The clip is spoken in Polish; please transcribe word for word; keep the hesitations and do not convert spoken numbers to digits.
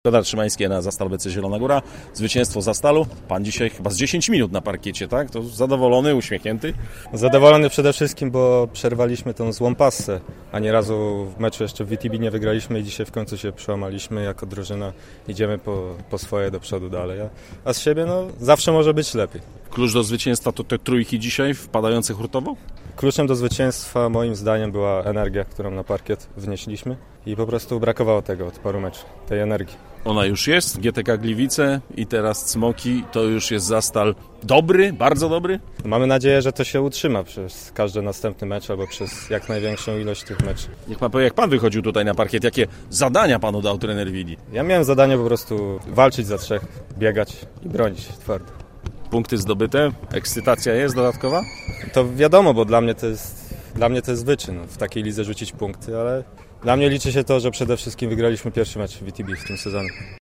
Piotr Szymański na Zastal B C Zielona Góra. Zwycięstwo Zastalu. Pan dzisiaj chyba z dziesięć minut na parkiecie, tak? To zadowolony, uśmiechnięty? Zadowolony przede wszystkim, bo przerwaliśmy tą złą passę. Ani razu w meczu jeszcze w V T B nie wygraliśmy i dzisiaj w końcu się przełamaliśmy jako drużyna. Idziemy po, po swoje do przodu dalej. A, a z siebie no zawsze może być lepiej. Klucz do zwycięstwa to te trójki dzisiaj wpadające hurtowo? Kluczem do zwycięstwa moim zdaniem była energia, którą na parkiet wnieśliśmy i po prostu brakowało tego od paru meczów, tej energii. Ona już jest, G T K Gliwice i teraz Cmoki, to już jest Zastal dobry, bardzo dobry? Mamy nadzieję, że to się utrzyma przez każdy następny mecz albo przez jak największą ilość tych meczów. Niech pan powie, jak pan wychodził tutaj na parkiet, jakie zadania panu dał trener Wili? Ja miałem zadanie po prostu walczyć za trzech, biegać i bronić twardo. Punkty zdobyte, ekscytacja jest dodatkowa? To wiadomo, bo dla mnie to jest, dla mnie to jest wyczyn, w takiej lidze rzucić punkty, ale dla mnie liczy się to, że przede wszystkim wygraliśmy pierwszy mecz w V T B w tym sezonie.